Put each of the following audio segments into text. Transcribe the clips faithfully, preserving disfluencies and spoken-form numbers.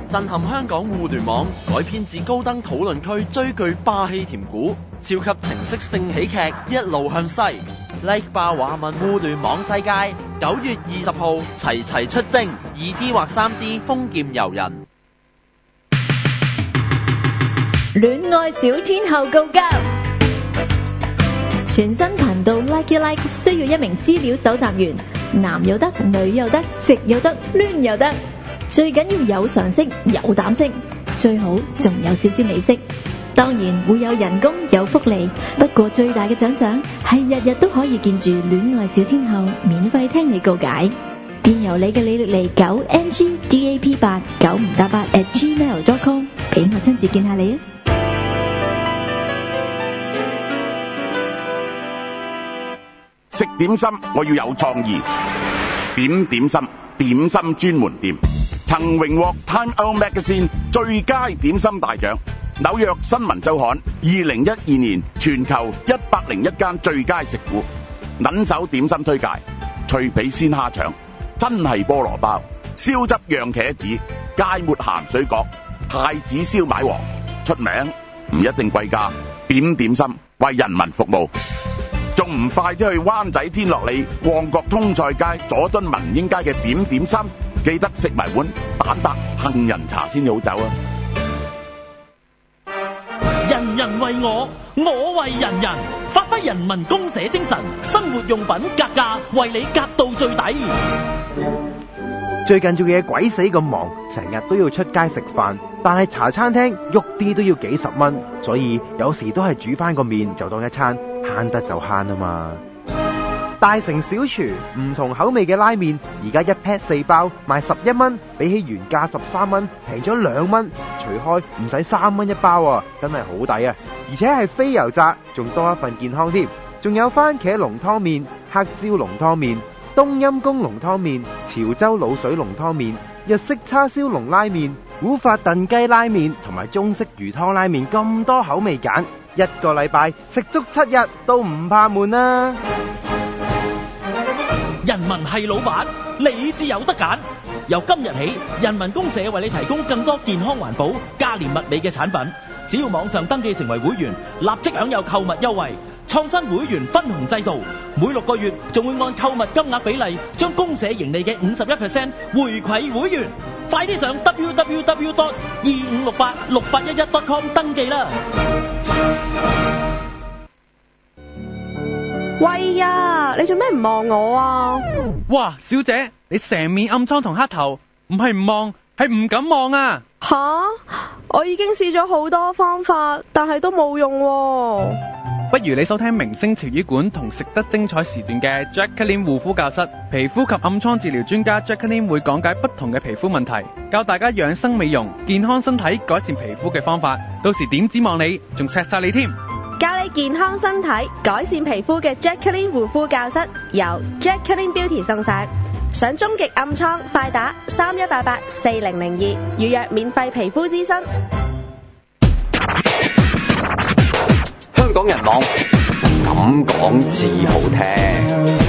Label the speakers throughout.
Speaker 1: 震撼香港互聯網，改編自高登討論區最具霸氣甜股，超級情色性喜劇一路向西，力霸華文互聯網世界。九月二十號齊齊出征，二 D 或三 D 封劍遊人。
Speaker 2: 戀愛小天后告急，全新頻道 Like You Like 需要一名資料搜集員，男又得，女又得，直又得，攣又得，最緊要有常識有膽識，最好仲有少少美色。當然會有人工有福利，不過最大嘅獎賞係日日都可以見住戀愛小天后免費聽你告解。電郵你嘅履歷嚟九 n g d a p 八九唔搭八 at gmail dot com， 俾我親自見下你啊！
Speaker 3: 食點心我要有創意，點點心點心專門店曾榮獲 Time Out Magazine 最佳點心大獎，紐約新聞週刊二零一二年全球一百零一間最佳食府。撚手點心推介：脆皮鮮蝦腸、真係菠蘿包、燒汁釀茄子、芥末鹹水角、太子燒賣王。出名唔一定貴價，點點心為人民服務。仲唔快啲去灣仔天樂里、旺角通菜街、佐敦民英街嘅點點心，記得食埋碗蛋白杏仁茶先好走啊！
Speaker 4: 人人為我，我為人人，發揮人民公社精神，生活用品格價為你格到最抵。
Speaker 5: 最近做嘢鬼死咁忙，成日都要出街食飯，但係茶餐廳喐啲都要幾十蚊，所以有時都係煮翻個麵就當一餐，慳得就慳啊嘛。大城小廚唔同口味嘅拉麵，而家一 pack 四包賣十一蚊，比起原價十三蚊平咗兩蚊，除開唔使三蚊一包啊，真係好抵啊！而且係非油炸，仲多一份健康添。仲有番茄濃湯麵、黑椒濃湯麵、冬陰功濃湯麵、潮州滷水濃湯麵、日式叉燒濃拉麵、古法燉雞拉麵同埋中式魚湯拉麵，咁多口味揀，一個禮拜食足七日都唔怕悶啊！
Speaker 4: 人民係老闆，你至有得揀。由今日起，人民公社為你提供更多健康環保、價廉物美嘅產品。只要網上登記成為會員，立即享有購物優惠。創新會員分紅制度，每六個月仲會按購物金額比例，將公社盈利嘅五十一 percent 回饋會員。快啲上 w w w dot 二五六八六八一一 dot com 登記啦！
Speaker 6: 喂呀，你做咩唔望我啊？
Speaker 7: 哇，小姐，你成面暗瘡同黑頭，唔係唔望，係唔敢望啊！
Speaker 6: 吓，我已經試咗好多方法，但係都冇用喎。
Speaker 7: 不如你收聽明星潮語館同食得精彩時段嘅 Jacqueline 護膚教室，皮膚及暗瘡治療專家 Jacqueline 會講解不同嘅皮膚問題，教大家養生美容、健康身體、改善皮膚嘅方法。到時點指望你，仲錫晒你添。
Speaker 6: 教你健康身體、改善皮膚嘅 Jacqueline 護膚教室，由 Jacqueline Beauty 送上。想終極暗瘡，快打三一八八四零零二預約免費皮膚諮詢。
Speaker 8: 香港人網咁講至好聽。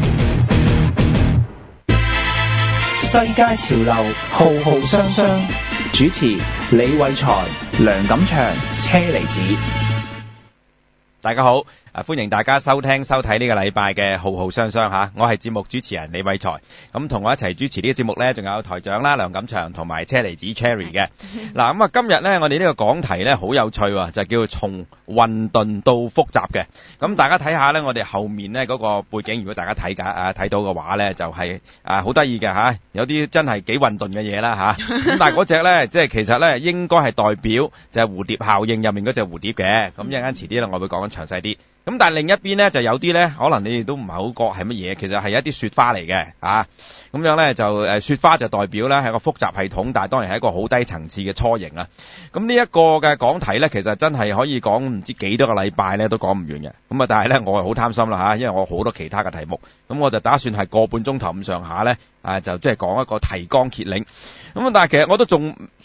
Speaker 9: 世界潮流浩浩湯湯，主持李偉才、梁錦祥、車厘子。
Speaker 10: 大家好，啊歡迎大家收聽收睇呢個禮拜嘅浩浩湯湯吓，我係節目主持人李偉才，咁同我一齊主持呢個節目呢，仲有台長啦梁錦祥同埋車厘子 Cherry 嘅。嗱咁啊今日呢，我哋呢個講題呢好有趣喎，就叫做從混沌到複雜嘅。咁大家睇下呢，我哋後面呢嗰個背景，如果大家睇㗎啊睇到嘅話呢，就係啊好得意嘅吓，有啲真係幾混沌嘅嘢啦吓。咁但係嗰隻呢，即係其實呢應該係代表就係蝴蝶效應入面嗰隻蝴蝶嘅。咁一陣間遲啲呢，我會講詳細啲。咁但係另一邊咧就有啲咧，可能你哋都唔係好覺係乜嘢，其實係一啲雪花嚟嘅啊。咁樣咧就誒雪花就代表咧係個複雜系統，但係當然係一個好低層次嘅雛形啦。咁呢一個嘅講題咧，其實真係可以講唔知幾多個禮拜咧都講唔完嘅。咁啊，但係咧我係好貪心啦嚇，因為我好多其他嘅題目，咁我就打算係個半鐘頭咁上下咧，啊就即係講一個提綱挈領。咁啊，但係其實我都仲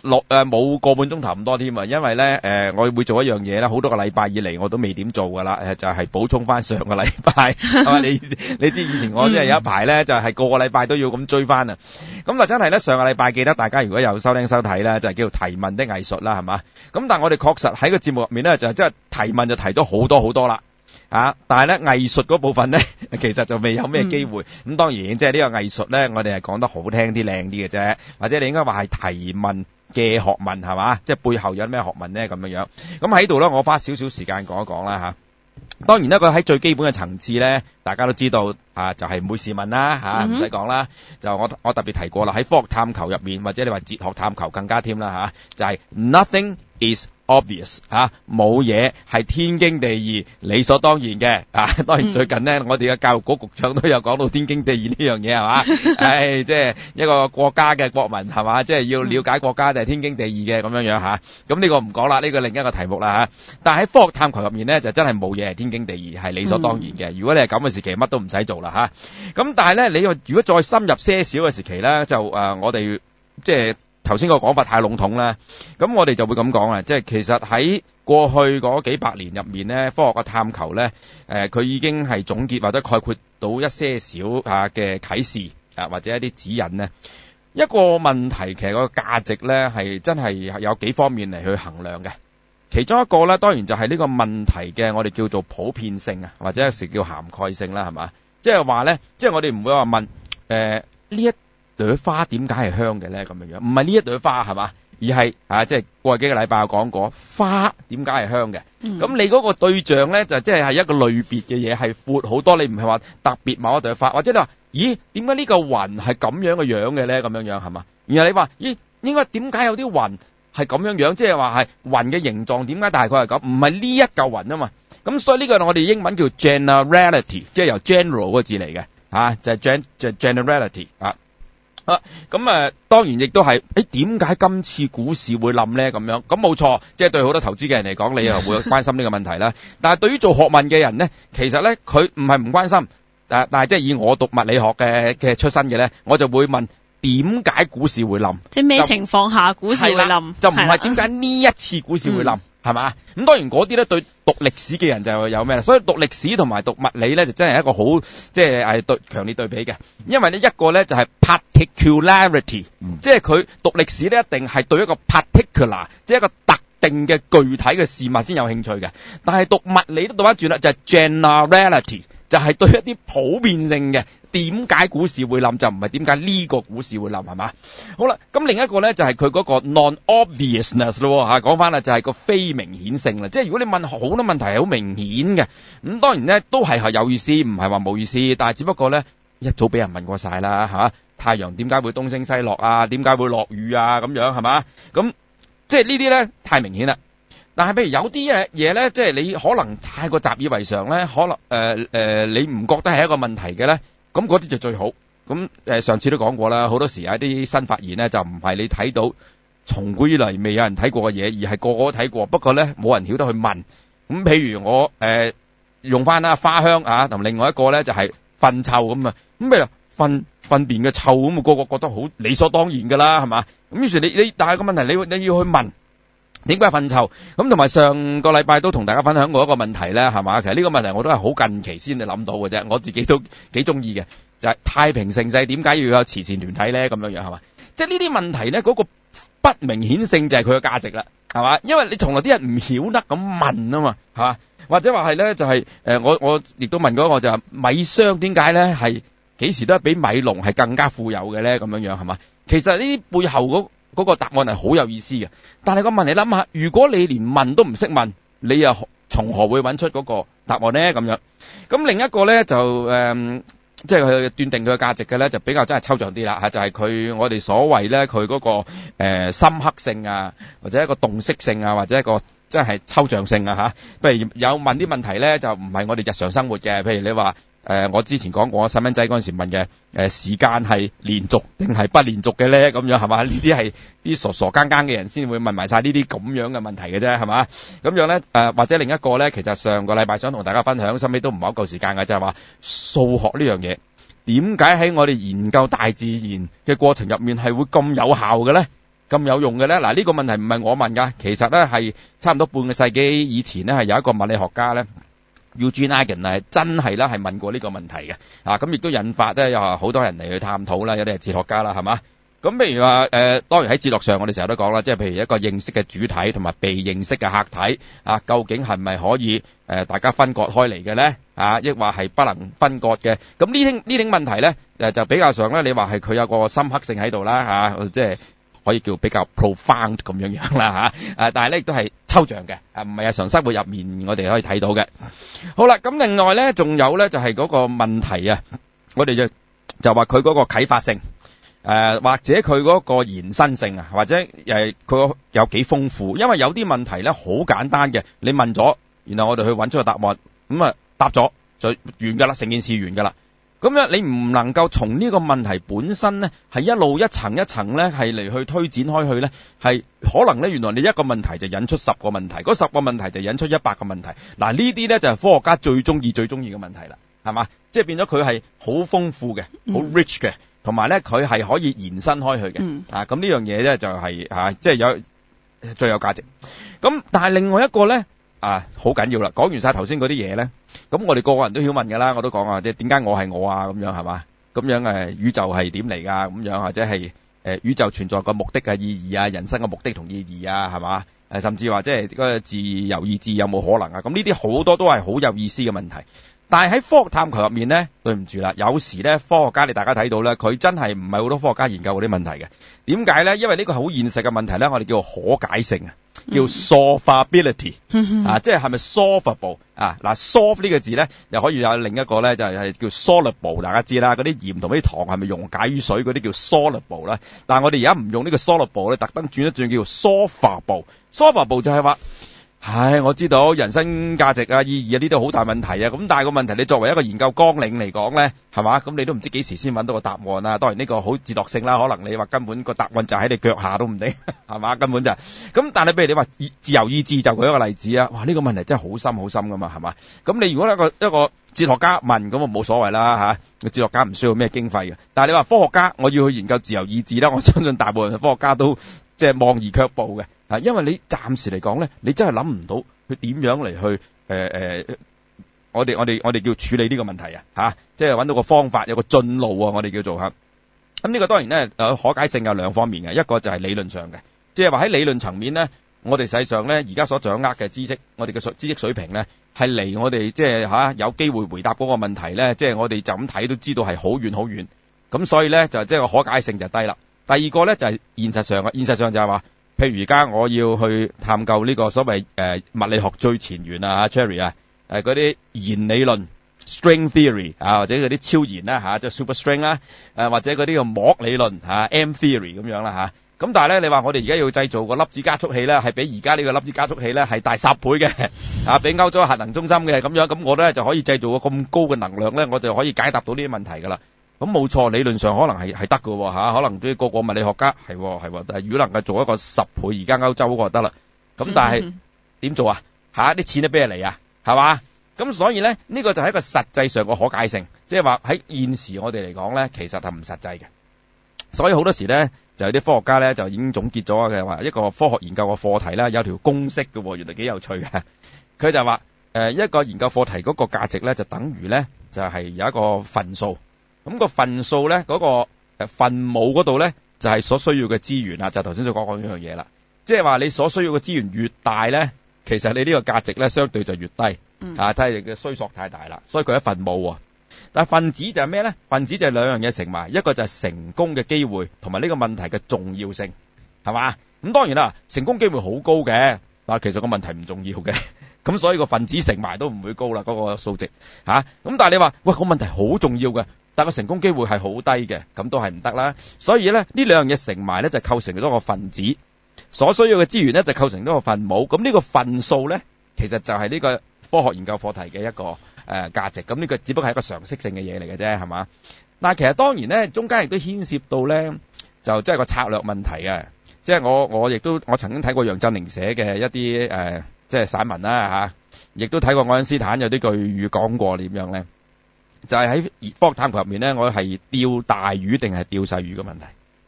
Speaker 10: 落誒冇個半鐘頭咁多添啊，因為咧誒、呃、我會做一樣嘢啦，好多個禮拜以嚟我都未點做噶啦，誒就係、是、補充翻上個禮拜，係嘛？你你知以前我即係有一排咧就係、是、個個禮拜都要咁追翻啊，咁啊真係咧上個禮拜記得大家如果有收聽收睇咧，就係、是、叫做提問的藝術啦，係嘛？咁但係我哋確實喺個節目入面咧就即係提問就提咗好多好多啦。啊！但係咧藝術嗰部分咧，其實就未有咩機會。咁、嗯、當然即係呢個藝術咧，我哋係講得好聽啲、靚啲嘅啫，或者你應該話係提問嘅學問係嘛？即係背後有咩學問咧咁樣樣。咁喺度咧，我花少少時間講一講啦吓。當然呢個喺最基本嘅層次咧，大家都知道啊，就係唔會試問啦吓，唔使講啦。就我我特別提過啦，喺科學探求入面，或者你話哲學探求更加添啦吓，就係、是、nothing is obvious 吓，冇嘢係天經地義、理所當然嘅啊！當然最近呢，我哋嘅教育局局長都有講到天經地義呢樣嘢係嘛？唉，即係一個國家嘅國民係嘛？即係要了解國家就係天經地義嘅咁樣樣吓。咁呢個唔講啦，呢個另一個題目啦吓。但係喺科學探求入面呢，就真係冇嘢係天經地義，係理所當然嘅。如果你係咁嘅時期，乜都唔使做啦吓。咁但係呢，你如果再深入些少嘅時期呢，就誒、呃、我哋即係。頭先個講法太籠統啦，咁我哋就會咁講啊，即係其實喺過去嗰幾百年入面呢，科學嘅探求呢，誒、呃、佢已經係總結或者概括到一些少啊嘅啟示啊，或者一啲指引呢。一個問題其實個價值呢係真係有幾方面嚟去衡量嘅，其中一個呢，當然就係呢個問題嘅我哋叫做普遍性啊，或者有時叫涵蓋性啦，係嘛？即係話呢，即係我哋唔會話問誒呢、呃、一朵花點解係香嘅咧？咁樣樣唔係呢一朵花係嘛，而係啊，即係過去幾個禮拜我講過花點解係香嘅。咁、嗯、你嗰個對象咧就即係係一個類別嘅嘢，係闊好多。你唔係話特別某一朵花，或者你話咦點解呢個雲係咁樣嘅樣嘅咧？咁樣樣係嘛？然後你話咦應該點解有啲雲係咁樣樣？即係話係雲嘅形狀點解大概係咁？唔係呢一嚿雲啊嘛。咁所以呢個我哋英文叫 generality， 即係由 general 個字嚟嘅啊，就係、是、gen 就 generality 啊。啊，咁誒，當然亦都係，誒點解今次股市會冧咧？咁樣，咁冇錯，即係對好多投資嘅人嚟講，你又會關心呢個問題啦。但係對於做學問嘅人咧，其實咧佢唔係唔關心，但係即係以我讀物理學嘅嘅出身嘅咧，我就會問點解股市會冧？
Speaker 11: 即係咩情況下股市會冧？
Speaker 10: 就唔係點解呢一次股市會冧？係嘛？咁當然嗰啲咧對讀歷史嘅人就有咩啦？所以讀歷史同埋讀物理咧就真係一個好即係係對強烈對比嘅，因為呢一個咧就係 particularity，、嗯、即係佢讀歷史咧一定係對一個 particular， 即係一個特定嘅具體嘅事物先有興趣嘅。但係讀物理都讀翻轉啦，就係 generality， 就係對一啲普遍性嘅。點解股市會冧就唔係點解呢個股市會冧係嘛？好啦，咁另一個咧就係佢嗰個 non-obviousness 咯吓，講翻啦就係個非明顯性啦。即係如果你問好多問題係好明顯嘅，咁當然咧都係係有意思，唔係話冇意思，但係只不過咧一早俾人問過晒啦吓。太陽點解會東升西落啊？點解會落雨啊？咁樣係嘛？咁即係呢啲咧太明顯啦。但係譬如有啲嘢嘢咧，即係你可能太過習以為常咧，可能誒誒、呃呃、你唔覺得係一個問題嘅咧。咁嗰啲就最好。咁誒上次都講過啦，好多時有一啲新發現咧，就唔係你睇到從古以嚟未有人睇過嘅嘢，而係個個都睇過，不過咧冇人曉得去問。咁譬如我誒、呃、用翻啦花香啊，同另外一個咧就係、是、糞臭咁啊。咁譬如糞糞便嘅臭咁，個個覺得好理所當然㗎啦，係嘛？咁於是你你但係個問題，你你要去問點解糞臭？咁同埋上個禮拜都同大家分享過一個問題咧，係嘛？其實呢個問題我都係好近期先至諗到嘅啫，我自己都幾中意嘅，就係、是、太平盛世點解要有慈善團體咧？咁樣樣係嘛？即係呢啲問題咧，嗰、那個不明顯性就係佢嘅價值啦，係嘛？因為你從來啲人唔曉得咁問啊嘛，係嘛？或者話係咧，就係、是、誒我我亦都問過一個就係米商點解咧係幾時都係比米農係更加富有嘅咧？咁樣樣係嘛？其實呢啲背後嗰嗰個答案係好有意思嘅，但係個問你諗下，如果你連問都唔識問，你又從何會揾出嗰個答案呢？咁樣，咁另一個咧就誒，即係佢斷定佢嘅價值嘅咧，就比較真係抽象啲啦嚇，就係、是、佢我哋所謂咧佢嗰個誒、呃、深刻性啊，或者一個洞悉性啊，或者一個真係抽象性啊嚇。譬如有問啲問題咧，就唔係我哋日常生活嘅，譬如你話。誒、呃，我之前講過，我細蚊仔嗰陣時問嘅，誒、呃，時間係連續定係不連續嘅咧？咁樣係嘛？呢啲係啲傻傻更更嘅人先會問埋晒呢啲咁樣嘅問題嘅啫，係嘛？咁樣咧，誒、呃，或者另一個咧，其實上個禮拜想同大家分享，收尾都唔係好夠時間嘅，就係話數學呢樣嘢，點解喺我哋研究大自然嘅過程入面係會咁有效嘅咧？ 咁有用嘅咧？嗱，呢個問題唔係我問㗎，其實咧係差唔多半個世紀以前咧係有一個物理學家咧 Eugene Aigen 係真係咧係問過呢個問題嘅，啊咁亦都引發咧有好多人嚟去探討啦，有啲係哲學家啦，係嘛？咁譬如話誒、呃，當然喺哲學上我哋成日都講啦，即係譬如一個認識嘅主體同埋被認識嘅客體啊，究竟係咪可以誒、呃、大家分割開嚟嘅咧？啊，抑或係不能分割嘅？咁呢啲呢啲問題咧誒就比較上咧，你話係佢有個深刻性喺度啦嚇，即係。可以叫比較 profound 咁樣樣啦嚇，誒，但係咧亦都係抽象嘅，啊，唔係日常生活入面我哋可以睇到嘅。好啦，咁另外咧仲有咧就係嗰個問題啊，我哋就就話佢嗰個啟發性，誒、呃、或者佢嗰個延伸性啊，或者誒佢有幾豐富，因為有啲問題咧好簡單嘅，你問咗，然後我哋去揾出個答案，咁啊答咗就完㗎啦，成件事完㗎啦。咁樣你唔能夠從呢個問題本身咧，係一路一層一層咧，係嚟去推展開去咧，係可能咧，原來你一個問題就引出十個問題，嗰十個問題就引出一百個問題。嗱，呢啲咧就係科學家最中意、最中意嘅問題啦，係嘛？即係變咗佢係好豐富嘅、好 rich 嘅，同埋咧佢係可以延伸開去嘅。嗯、啊，咁呢樣嘢咧就係嚇，即係有最有價值。咁但係另外一個咧啊，好緊要啦！講完晒頭先嗰啲嘢咧。咁我哋個個人都曉問㗎啦，我都講啊，即係點解我係我啊咁樣係嘛？咁樣誒宇宙係點嚟㗎？咁樣或者係誒宇宙存在個目的嘅意義啊，人生嘅目的同意義啊，係嘛？誒甚至話即係個自由意志有冇可能啊？咁呢啲好多都係好有意思嘅問題。但係喺科學探求入面咧，對唔住啦，有時咧科學家你大家睇到咧，佢真係唔係好多科學家研究嗰啲問題嘅。點解咧？因為呢個好現實嘅問題咧，我哋叫做可解性啊。叫 solvability、嗯、啊，即係係咪 solvable 啊？嗱 ，solve 呢個字咧，又可以有另一個咧，就係、是、叫 soluble。大家知啦，嗰啲鹽同啲糖係咪溶解於水嗰啲叫 soluble 啦？但係我哋而家唔用呢個 soluble 咧，特登轉一轉叫做 solvable。solvable 就係話，唉，我知道人生價值啊、意義啊呢啲好大問題啊。咁但係個問題，你作為一個研究綱領嚟講咧，係嘛？咁你都唔知幾時先揾到個答案啊。當然呢個好哲學性啦，可能你話根本個答案就喺你腳下都唔定，係嘛？根本就咁。但係譬如你話自由意志，就舉一個例子啊。哇，呢個問題真係好深好深噶嘛，係嘛？咁你如果一個一個哲學家問，咁啊冇所謂啦吓。個哲學家唔需要咩經費嘅。但係你話科學家，我要去研究自由意志啦，我相信大部分科學家都即係望而卻步嘅。啊，因為你暫時嚟講咧，你真係諗唔到佢點樣嚟去誒誒、呃，我哋我哋我哋叫處理呢個問題啊，吓，即係揾到個方法，有個進路啊，我哋叫做吓。咁呢個當然咧，誒可解性有兩方面嘅，一個就係理論上嘅，即係話喺理論層面咧，我哋實際上咧而家所掌握嘅知識，我哋嘅水知識水平咧，係離我哋即係吓有機會回答嗰個問題咧，即係我哋就咁睇都知道係好遠好遠。咁所以咧就即係個可解性就低啦。第二個咧就係現實上嘅，現實上就係話。譬如而家我要去探究呢個所謂誒、呃、物理學最前沿啊 ，Cherry 啊，誒嗰啲弦理論 string theory 啊，或者嗰啲超弦啦吓，即係 super string 啦，誒或者嗰啲個膜理論吓 M theory 咁樣啦吓。咁但係咧，你話我哋而家要製造個粒子加速器咧，係比而家呢個粒子加速器咧係大十倍嘅，啊，比歐洲核能中心嘅咁樣，咁我咧就可以製造個咁高嘅能量咧，我就可以解答到呢啲問題噶啦。咁冇錯，理論上可能係係得㗎吓，可能啲個個物理學家係係，但係如果能夠做一個十倍而家歐洲嗰個就得啦。咁但係點做啊？吓，啲錢都俾人嚟啊，係嘛？咁所以咧呢、呢個就係一個實際上個可解性，即係話喺現時我哋嚟講咧，其實係唔實際嘅。所以好多時咧就有啲科學家咧就已經總結咗嘅話，一個科學研究嘅課題咧有條公式嘅，原來幾有趣嘅。佢就話誒、呃、一個研究課題嗰個價值咧就等於咧就係、是、有一個分數。咁個分數咧，嗰個誒分母嗰度咧，就係所需要嘅資源啦。就頭先所講講呢樣嘢啦，即係話你所需要嘅資源越大咧，其實你呢個價值咧相對就越低。嗯、啊，睇你嘅衰索太大啦，所以佢係分母喎。但係分子就係咩咧？分子就係兩樣嘢乘埋，一個就係成功嘅機會，同埋呢個問題嘅重要性，係嘛？咁當然啦，成功機會好高嘅，但係其實個問題唔重要嘅。咁所以個分子乘埋都唔會高啦，嗰、嗰個數值吓。咁、啊、但係你話喂，個問題好重要嘅。但個成功機會係好低嘅，咁都係唔得啦。所以咧，呢兩樣嘢乘埋咧就構成咗個分子，所需要嘅資源咧就構成咗個分母。咁呢個分數咧，其實就係呢個科學研究課題嘅一個誒、呃、價值。咁呢個只不過係一個常識性嘅嘢嚟嘅啫，係嘛？但係其實當然咧，中間亦都牽涉到咧，就即係個策略問題嘅。即係我我亦都我曾經睇過楊振寧寫嘅一啲誒、呃、即係散文啦吓，亦、啊、都睇過愛因斯坦有啲句語講過點樣咧。就係喺科學探求入面咧，我係釣大魚定係釣細魚嘅問題。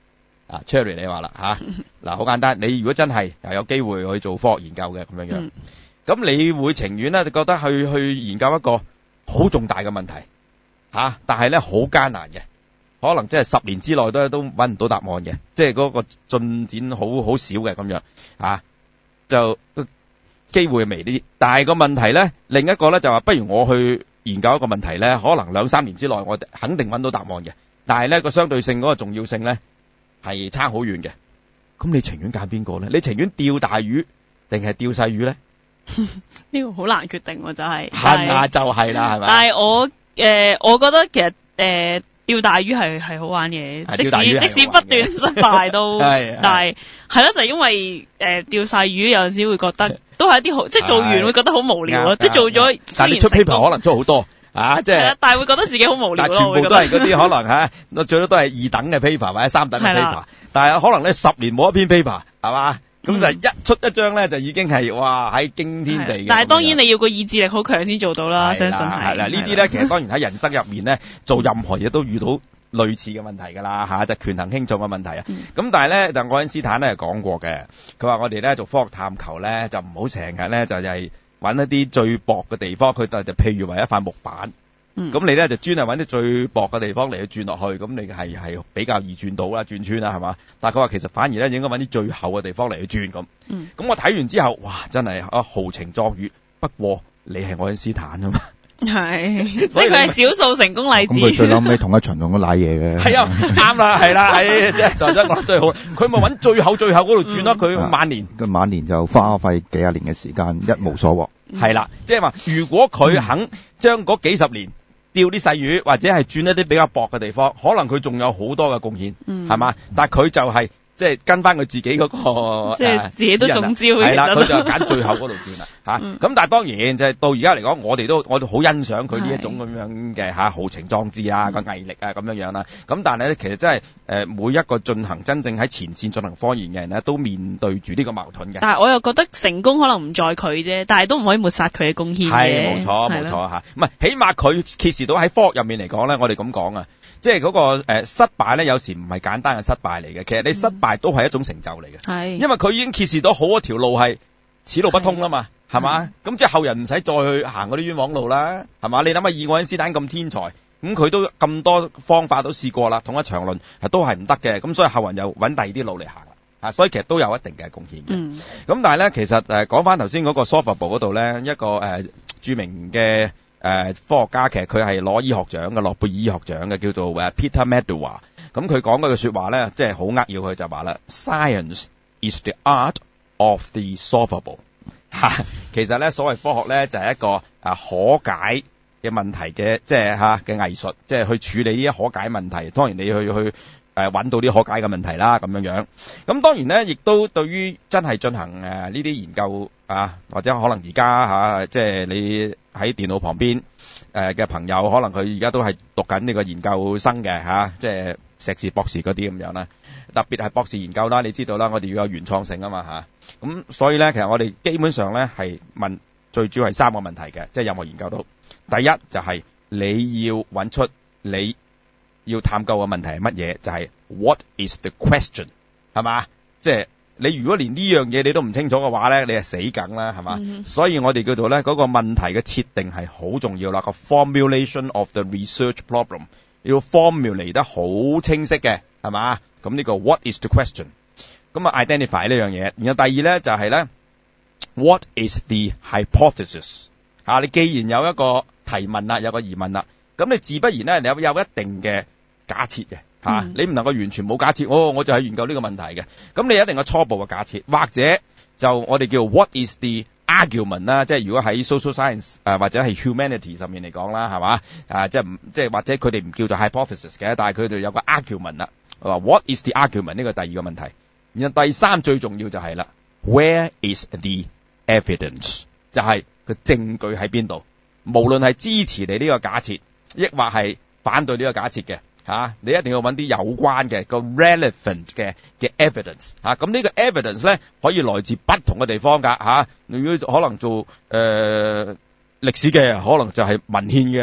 Speaker 10: 啊 Cherry 你話啦吓，嗱好簡單，你如果真係又有機會去做科學研究嘅咁樣樣，咁、嗯、你會情願咧就覺得去去研究一個好重大嘅問題吓、啊，但係咧好艱難嘅，可能即係十年之內都都搵唔到答案嘅，即係嗰個進展好好少嘅咁樣啊，就機會微啲。但係個問題咧，另一個咧就話不如我去研究一個問題咧，可能兩三年之內我肯定搵到答案嘅，但係咧個相對性嗰個重要性咧係差好遠嘅。咁你情願揀邊個咧？你情願釣大魚定係釣細魚咧？
Speaker 11: 呢個好難決定喎，就係
Speaker 10: 係啊，就係啦，係咪？
Speaker 11: 但係我誒、呃，我覺得其實誒釣、呃、大魚係係好玩嘅，即使即使不斷失敗都，但係係咯，就係、因為誒釣細魚有陣時會覺得都係一啲好，即係做完會覺得好無聊咯，即係做咗，
Speaker 10: 但係你出 paper 可能出好多。啊，即係，
Speaker 11: 但係會覺得自己好無聊咯。
Speaker 10: 但係全部都係嗰啲可能吓，最多都係二等嘅 paper 或者三等嘅 paper，但係可能咧十年冇一篇 paper 係嘛，咁、嗯、就一出一張咧就已經係哇喺驚天地嘅。
Speaker 11: 但係當然你要個意志力好強先做到啦，相信係。
Speaker 10: 係啦，呢啲咧其實當然喺人生入面咧做任何嘢都遇到類似嘅問題㗎啦吓，就權衡輕重嘅問題啊。咁、嗯、但係咧就愛因斯坦咧講過嘅，佢話我哋咧做科學探求咧就唔好成日咧就係揾一啲最薄嘅地方，佢就就譬如話一塊木板，咁、嗯、你咧就專係揾啲最薄嘅地方嚟去轉落去，咁你係係比較易轉到啦，轉穿啦，係嘛？但係佢話其實反而咧應該揾啲最厚嘅地方嚟去轉咁。咁、嗯、我睇完之後，哇，真係啊豪情壯語。不過你係愛因斯坦啊嘛，
Speaker 11: 係，即係佢係少數成功例子。
Speaker 12: 咁佢最諗尾同一場同佢瀨嘢嘅。
Speaker 10: 係啊，啱啦，係啦，係即係台長講得最好。佢咪揾最厚最厚嗰度轉咯，佢、嗯、晚年。
Speaker 12: 佢晚年就花費幾廿年嘅時間，一無所獲。
Speaker 10: 係、嗯、啦，即係話如果佢肯將嗰幾十年釣啲細魚，或者係轉一啲比較薄嘅地方，可能佢仲有好多嘅貢獻，係、嗯、嘛？但係佢就係、是。即係跟翻佢自己嗰、那個，即係自己都中招嘅。係啦，佢就揀最後嗰度轉啦，吓、嗯。咁、啊、但係當然就係到而家嚟講，我哋都我都好欣賞佢呢一種咁樣嘅吓豪情壯志啊，個、嗯、毅力啊咁樣樣啦。咁但係咧，其實真係誒每一個進行真正喺前線進行科研嘅人咧，都面對住呢個矛盾嘅。但係我又覺得成功可能唔在佢啫，但係都唔可以抹殺佢嘅貢獻嘅。係冇錯冇錯吓，唔係起碼佢揭示到喺科學入面嚟講咧，我哋咁講啊。即係嗰個誒失敗咧，有時唔係簡單嘅失敗嚟嘅，其實你失敗都係一種成就嚟嘅。係、嗯，因為佢已經揭示到好一條路係此路不通啦嘛，係嘛？咁即係後人唔使再去行嗰啲冤枉路啦，係嘛？你諗下，以愛因斯坦咁天才，咁、嗯、佢都咁多方法都試過啦，統一場論係都係唔得嘅，咁所以後人又揾第二啲路嚟行啦，啊，所以其實都有一定嘅貢獻嘅。咁、嗯、但係咧，其實誒講翻頭先嗰個 solvable 嗰度咧，一個誒、呃、著名嘅。誒、呃，科學家其實佢係攞醫學獎嘅，諾貝爾醫學獎嘅，叫做誒 Peter Medawar。咁佢講嗰句說話咧，即係好扼要，佢就話啦 ，Science is the art of the solvable。吓，其實咧，所謂科學咧就係、是、一個誒、啊、可解嘅問題嘅，即係吓嘅藝術，即係去處理呢啲可解問題。當然你去去誒揾到啲可解嘅問題啦，咁樣樣。咁當然咧，亦都對於真係進行誒呢啲研究啊，或者可能而家吓，即係你。喺電腦旁邊誒嘅朋友，可能佢而家都係讀緊呢個研究生嘅吓，即係碩士、博士嗰啲咁樣啦。特別係博士研究啦，你知道啦，我哋要有原創性啊嘛吓。咁所以咧，其實我哋基本上咧係問最主要係三個問題嘅，即係任何研究都。第一就係你要揾出你要探究嘅問題係乜嘢，就係 What is the question 係嘛？即係。你如果連呢樣嘢你都唔清楚嘅話咧，你係死梗啦，係嘛？嗯、所以我哋叫做咧嗰個問題嘅設定係好重要啦。個 formulation of the research problem 要 formulate 得好清晰嘅，係嘛？咁呢個 what is the question？ 咁啊 identify 呢樣嘢。然後第二咧就係咧 what is the hypothesis？ 啊，你既然有一個提問啦，有個疑問啦，咁你自不然咧你有有一定嘅假設嘅。吓、啊嗯，你唔能夠完全冇假設，哦，我就係研究呢個問題嘅。咁你一定有初步嘅假設，或者就我哋叫 what is the argument 啦，即係如果喺 social science 誒、呃、或者係 humanity 上面嚟講啦，係嘛？啊，即係唔即係或者佢哋唔叫做 hypothesis 嘅，但係佢哋有個 argument 啦。話 what is the argument 呢個第二個問題。然後第三最重要就係啦 ，where is the evidence？ 就係個證據喺邊度？無論係支持你呢個假設，抑或係反對呢個假設嘅。啊！你一定要揾啲有關嘅個 relevant 嘅嘅 evidence 啊！咁呢個 evidence 咧可以來自不同嘅地方㗎嚇。如果可能做誒歷史嘅，可能就係文獻嘅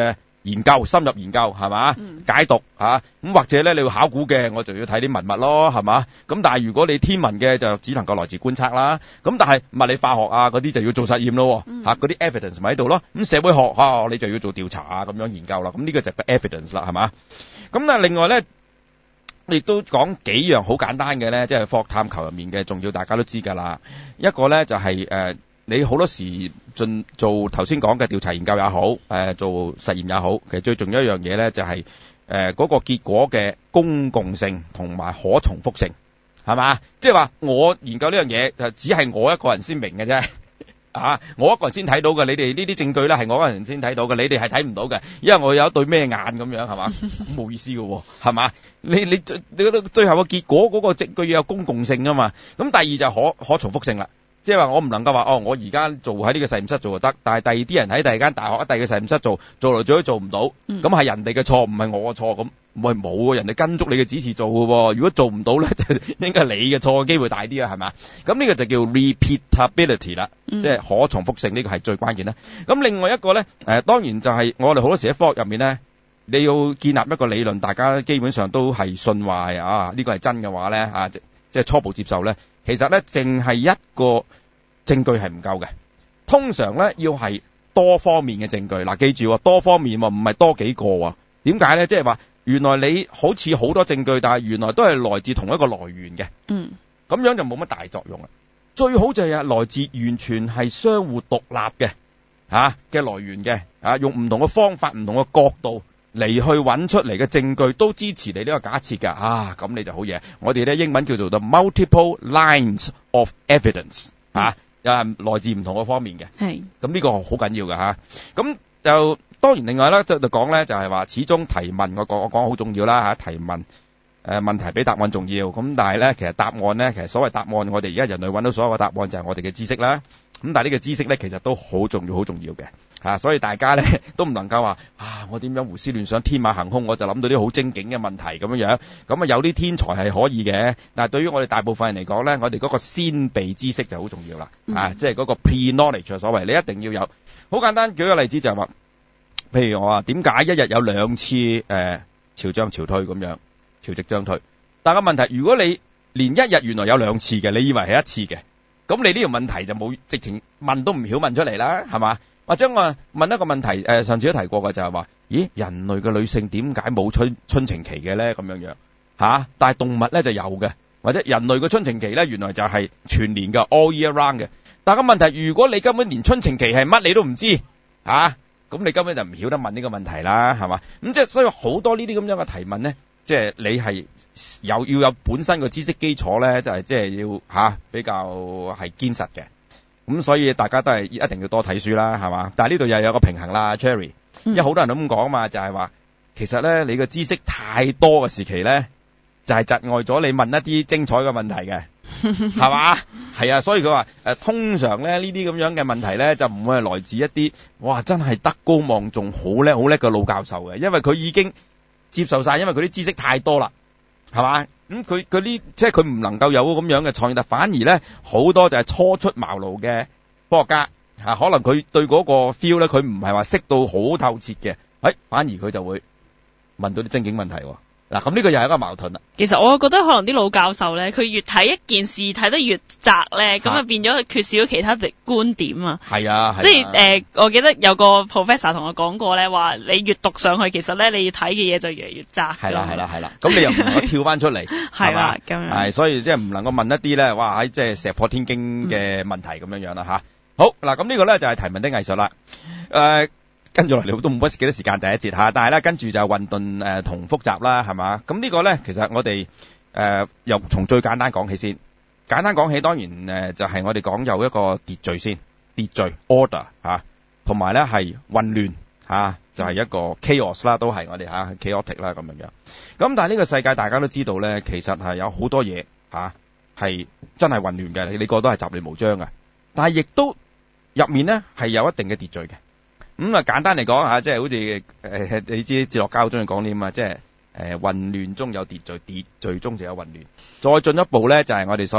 Speaker 10: 研究，深入研究係嘛，
Speaker 11: 嗯、
Speaker 10: 解讀嚇，咁、啊、或者咧你要考古嘅，我就要睇啲文物咯，係嘛？咁但係如果你天文嘅就只能夠來自觀察啦。咁但係物理化學啊嗰啲就要做實驗咯，嚇嗰啲 evidence 咪喺度咯。咁社會學嚇、啊、你就要做調查啊咁樣研究啦。咁呢個就係個 evidence 啦，係嘛？咁啊另外咧。亦都講幾樣好簡單嘅咧，即係科學探求入面嘅重要，大家都知㗎啦。一個咧就係、是、誒、呃，你好多時進做頭先講嘅調查研究也好，誒、呃、做實驗也好，其實最重要一樣嘢咧就係誒嗰個結果嘅公共性同埋可重複性，係嘛？即係話我研究呢樣嘢就只係我一個人先明嘅啫。啊！我一個人先睇到嘅，你哋呢啲證據咧係我一個人先睇到嘅，你哋係睇唔到嘅，因為我有一對咩眼咁樣係嘛，冇意思嘅喎，係嘛？你你最你覺得最後嘅結果嗰個證據要有公共性啊嘛。咁第二就可可重複性啦，即係話我唔能夠話哦，我而家做喺呢個實驗室做就得，但係第二啲人喺第二間大學、第二個實驗室做，做嚟做去做唔到，咁係人哋嘅錯，唔係我嘅錯咁。唔係冇人哋跟足你嘅指示做嘅喎，如果做唔到咧，就應該係你嘅錯嘅機會大啲啊，係咪？咁呢個就叫 repeatability 啦，嗯、即係可重複性，呢、呢個係最關鍵啦。咁另外一個咧，誒、呃、當然就係我哋好多時喺科學入面咧，你要建立一個理論，大家基本上都係信話啊，呢、呢個係真嘅話咧啊，即即係初步接受咧。其實咧，淨係一個證據係唔夠嘅，通常咧要係多方面嘅證據。嗱、啊，記住多方面喎，唔係多幾個喎。點解咧？即係話。原來你好似好多證據，但係原來都係來自同一個來源嘅。嗯，咁樣就冇乜大作用啦。最好就係來自完全係相互獨立嘅嚇嘅來源嘅啊，用唔同嘅方法、唔同嘅角度嚟去揾出嚟嘅證據都支持你呢個假設㗎啊，咁你就好嘢。我哋咧英文叫做 the multiple lines of evidence 嚇、嗯，啊來自唔同嘅方面嘅。係，咁呢個好緊要㗎嚇。咁就。當然，另外咧就就講咧就係話，始終提問我講我講好重要啦嚇，提問誒問題比答案重要。咁但係咧，其實答案咧，其實所謂答案，我哋而家人類揾到所有嘅答案就係我哋嘅知識啦。咁但係呢個知識咧，其實都好重要，好重要嘅嚇。所以大家咧都唔能夠話啊，我點樣胡思亂想、天馬行空，我就諗到啲好精警嘅問題咁樣樣。咁啊有啲天才係可以嘅，但係對於我哋大部分人嚟講咧，我哋嗰個先備知識就好重要啦。啊，即係嗰個 pre-knowledge 所謂，你一定要有。好簡單，舉個例子就係話。譬如我話點解一日有兩次誒、呃、潮漲潮退咁樣，潮汐漲退？但係個問題，如果你連一日原來有兩次嘅，你以為係一次嘅，咁你呢條問題就冇直情問都唔曉問出嚟啦，係嘛？或者我問一個問題，誒、呃、上次都提過嘅就係話，咦人類嘅女性點解冇春春情期嘅咧？咁樣樣嚇、啊，但係動物咧就有嘅，或者人類嘅春情期咧原來就係全年嘅 all year round 嘅。但係個問題，如果你根本連春情期係乜你都唔知嚇。啊咁你根本就唔曉得問呢個問題啦，係嘛？咁即係所以好多呢啲咁樣嘅提問咧，即係你係有要有本身個知識基礎咧，就係即係要吓比較係堅實嘅。咁所以大家都係一定要多睇書啦，係嘛？但係呢度又有個平衡啦 ，Cherry，因為好多人都咁講嘛，就係話其實咧你個知識太多嘅時期咧，就係窒礙咗你問一啲精彩嘅問題嘅。係嘛？係啊，所以佢話誒，通常咧呢啲咁樣嘅問題咧，就唔會係來自一啲哇真係德高望重、好叻好叻嘅老教授嘅，因為佢已經接受晒，因為佢啲知識太多啦，係嘛？咁佢佢呢即係佢唔能夠有咁樣嘅創意，但反而咧好多就係初出茅廬嘅科學家吓、啊，可能佢對嗰個 feel 咧，佢唔係話識到好透徹嘅，誒、哎，反而佢就會問到啲精警問題。嗱，咁呢個又係一個矛盾啦。
Speaker 11: 其實我覺得可能啲老教授咧，佢越睇一件事睇得越窄咧，咁啊變咗缺少咗其他嘅觀點啊。係啊，即係誒、呃，我記得有個 professor 同我講過咧，話你越讀上去，其實咧你要睇嘅嘢就越嚟越窄。係啦，係啦，係啦。咁你又唔能夠跳翻出嚟，係嘛？咁樣係，所以即係唔能夠問一啲咧，哇！喺即係石破天驚嘅問題咁樣樣啦吓。好，嗱，咁呢個咧就係提問的藝術啦。誒、呃。跟住落嚟都冇乜幾多時間第一節吓，但係咧跟住就混沌誒同複雜啦，係嘛？咁呢個咧其實我哋誒、呃、由從最簡單講起先。簡單講起，當然誒、呃、就係、是、我哋講有一個秩序先，秩序 order 吓，同埋咧係混亂吓，就係、是、一個 chaos 啦，都係我哋吓 chaotic 啦咁樣樣。咁但係呢個世界大家都知道咧，其實係有好多嘢吓係真係混亂嘅，你你個都係雜亂無章嘅。但係亦都入面咧係有一定嘅秩序嘅。咁啊，簡單嚟講吓，即係好似誒、呃，你知哲學家好中意講啲嘛，即係誒、呃、混亂中有秩序，秩序中就有混亂。再進一步咧，就係、是、我哋所謂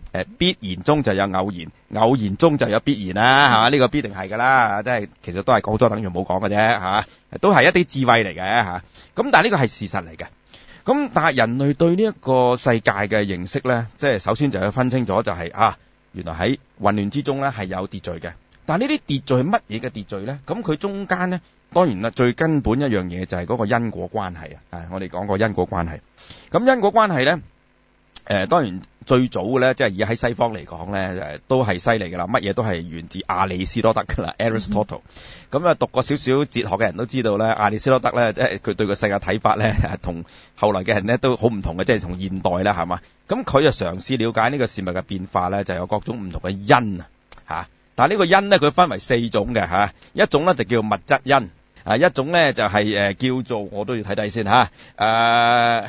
Speaker 10: 誒必然中就有偶然，偶然中就有必然啦，係嘛？呢個必定係㗎啦，即係其實都係講咗等於冇講嘅啫，嚇，都係一啲智慧嚟嘅嚇。咁但係呢個係事實嚟嘅。咁但係人類對呢一個世界嘅認識咧，即係首先就要分清楚就係啊，原來喺混亂之中咧係有秩序嘅。但係呢啲秩序係乜嘢嘅秩序咧？咁佢中間咧，當然啦，最根本一樣嘢就係嗰個因果關係啊！我哋講過因果關係。咁因果關係咧，誒、呃、當然最早嘅咧，即係而家喺西方嚟講咧，誒都係犀利㗎啦，乜嘢都係源自亞里士多德㗎啦 ，Aristotle。咁啊，讀過少少哲學嘅人都知道咧，亞里士多德咧，即係佢對個世界睇法咧，同後來嘅人咧都好唔同嘅，即係同現代啦，係嘛？咁佢就嘗試了解呢個事物嘅變化咧，就有各種唔同嘅因啊，嚇。但係呢個因咧，佢分為四種嘅嚇，一種咧就叫物質因，啊一種咧就係誒叫做，我都要睇睇先嚇，誒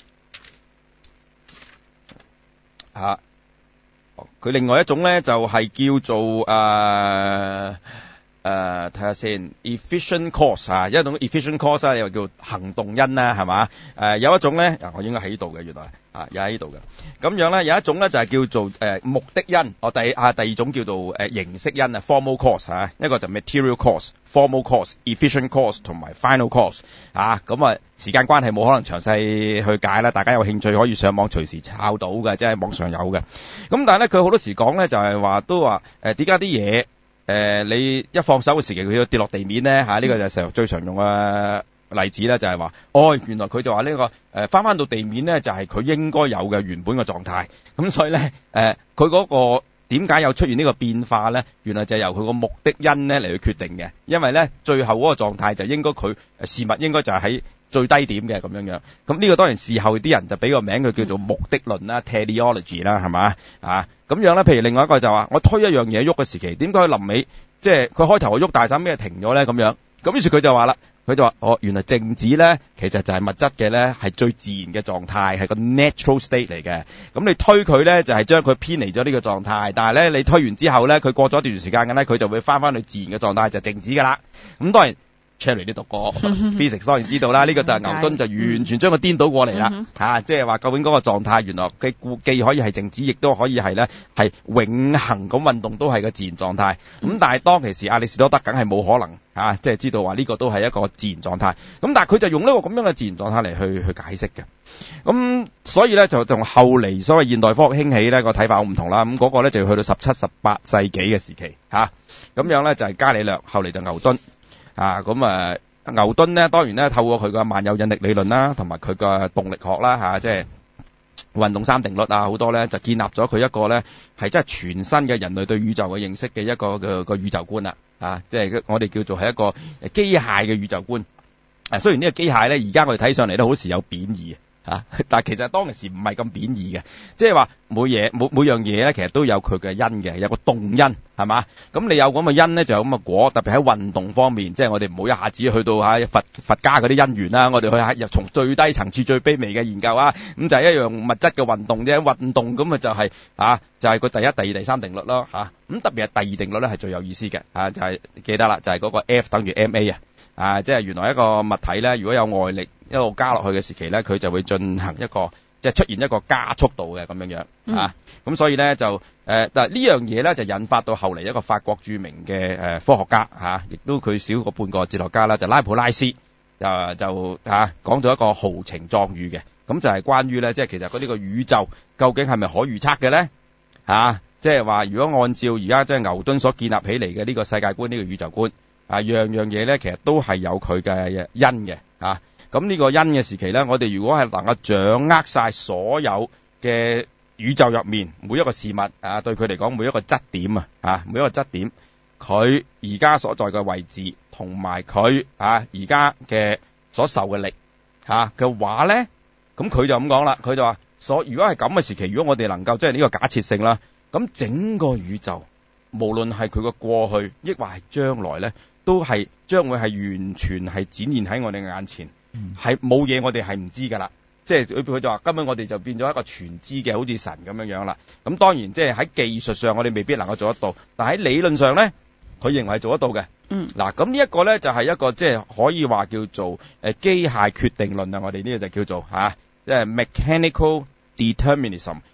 Speaker 10: 嚇，佢另外一種咧就係叫做誒誒睇下先 efficient cause 啊，一種 efficient cause 啊，又叫行動因啦，係嘛？誒有一種咧，啊我應該喺度嘅原來。啊，有喺度嘅，咁樣咧有一種咧就係叫做誒、呃、目的因，我第啊第二種叫做誒、呃、形式因啊 formal cause 啊，一個就 material cause、formal cause、efficient cause 同埋 final cause 啊，咁啊時間關係冇可能詳細去解啦，大家有興趣可以上網隨時抄到嘅，即係網上有嘅。咁但係咧佢好多時講咧就係話都話誒點解啲嘢誒你一放手嘅時期佢要跌落地面咧嚇？呢、啊這個就係成日最常用嘅例子咧，就係話，哦，原來佢就話呢、這個誒翻翻到地面咧，就係、是、佢應該有嘅原本嘅狀態。咁所以咧，誒佢嗰個點解有出現呢個變化咧？原來就係由佢個目的因咧嚟去決定嘅。因為咧，最後嗰個狀態就應該佢事物應該就係喺最低點嘅咁樣樣。咁呢個當然事後啲人就俾個名佢叫做目的論啦 teleology 啦，係嘛啊？咁樣咧，譬如另外一個就話，我推一樣嘢喐嘅時期，點解佢臨尾即係佢開頭我喐大手咩停咗咧？咁樣咁於是佢就話啦。佢就話：哦，原來靜止咧，其實就係物質嘅咧，係最自然嘅狀態，係個 natural state 嚟嘅。咁你推佢咧，就係將佢偏離咗呢個狀態。但係咧，你推完之後咧，佢過咗一段時間嘅咧，佢就會翻翻去自然嘅狀態，就靜止㗎啦。咁當然 Cherry 你讀過 physics 當然知道啦。呢個就係牛頓就完全將佢顛倒過嚟啦。嚇，即係話究竟嗰個狀態原來佢既可以係靜止，亦都可以係咧係永恆咁運動，都係個自然狀態。咁但係當其時亞里士多德梗係冇可能。啊，即係知道話呢個都係一個自然狀態，咁但係佢就用呢個咁樣嘅自然狀態嚟去去解釋嘅，咁所以咧就同後嚟所謂現代科學興起咧個睇法好唔同啦，咁嗰個咧就要去到十七、十八世紀嘅時期嚇，咁樣咧就係伽利略，後嚟就牛頓，啊咁啊牛頓咧當然咧透過佢嘅萬有引力理論啦，同埋佢嘅動力學啦嚇，即係運動三定律啊好多咧就建立咗佢一個咧係真係全新嘅人類對宇宙嘅認識嘅一個嘅個宇宙觀啦。啊，即係我哋叫做係一個機械嘅宇宙觀。誒，雖然呢個機械咧，而家我哋睇上嚟都好似有貶義啊，但係其實當其時唔係咁貶義嘅，即係話每嘢每每樣嘢咧，其實都有佢嘅因嘅，有個動因係嘛？咁你有咁嘅因咧，就有咁嘅果。特別喺運動方面，即係我哋唔好一下子去到嚇佛佛家嗰啲因緣啦，我哋去喺由從最低層次最卑微嘅研究啊，咁就係一樣物質嘅運動啫。運動咁啊就係啊就係佢第一、第二、第三定律咯嚇。咁特別係第二定律咧係最有意思嘅啊，就係記得啦，就係嗰個 F 等於 ma 啊。啊，即係原來一個物體咧，如果有外力一路加落去嘅時期咧，佢就會進行一個即係出現一個加速度嘅咁樣樣、嗯、啊。咁所以咧就誒，但係呢樣嘢咧就引發到後嚟一個法國著名嘅誒、呃、科學家嚇，亦、啊、都佢少過半個哲學家啦，就拉普拉斯就就嚇講到一個豪情壯語嘅，咁就係關於咧，即係其實嗰啲個宇宙究竟係咪可預測嘅咧嚇？即係話如果按照而家即係牛頓所建立起嚟嘅呢個世界觀，呢、呢個宇宙觀。啊，樣樣嘢咧，其實都係有佢嘅因嘅嚇。咁呢個因嘅時期咧，我哋如果係能夠掌握晒所有嘅宇宙入面每一個事物啊，對佢嚟講每一個質點啊，啊每一個質點，佢而家所在嘅位置同埋佢啊而家嘅所受嘅力嚇嘅話咧，咁佢就咁講啦。佢就話：所如果係咁嘅時期，如果我哋能夠即係呢個假設性啦，咁整個宇宙無論係佢嘅過去，抑或係將來咧，都係將會係完全係展現喺我哋嘅眼前，係冇嘢我哋係唔知㗎啦。即係佢佢就話根本我哋就變咗一個全知嘅，好似神咁樣樣啦。咁當然即係喺技術上我哋未必能夠做得到，但喺理論上咧，佢認為係做得到嘅。嗯，嗱咁呢一個咧就係一個即係可以話叫做誒機械決定論啊。我哋呢個就叫做嚇，即係 mechanical determinism，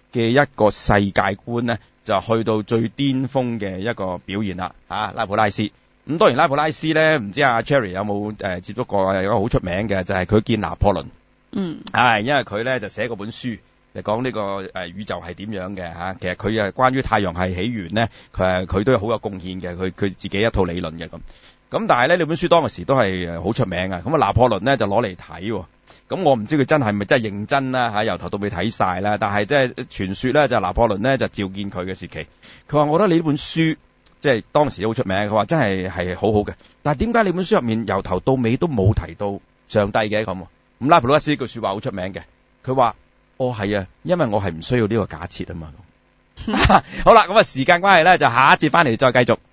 Speaker 10: 嘅一個世界觀咧，就去到最巔峰嘅一個表現啦。啊，拉普拉斯。咁當然拉普拉斯咧，唔知阿 Cherry 有冇誒、呃、接觸過，有一個好出名嘅就係、是、佢見拿破崙。
Speaker 11: 嗯。
Speaker 10: 係，因為佢咧就寫過本書，就講呢、這個誒、呃、宇宙係點樣嘅嚇。其實佢啊關於太陽系起源咧，佢係佢都好有貢獻嘅，佢佢自己一套理論嘅咁。咁但係咧呢本書當時都係好出名啊。咁啊拿破崙咧就攞嚟睇喎。咁我唔知佢真係咪真係認真啦嚇，由頭到尾睇晒啦。但係即係傳說咧，就拿破崙咧就召見佢嘅時期，佢話：我覺得你呢本書即係當時好出名，佢話真係係好好嘅。但係點解你本書入面由頭到尾都冇提到上帝嘅咁？咁拉普拉斯呢句説話好出名嘅，佢話：哦係啊，因為我係唔需要呢個假設啊嘛。好啦，咁啊時間關係咧，就下一節翻嚟再繼續。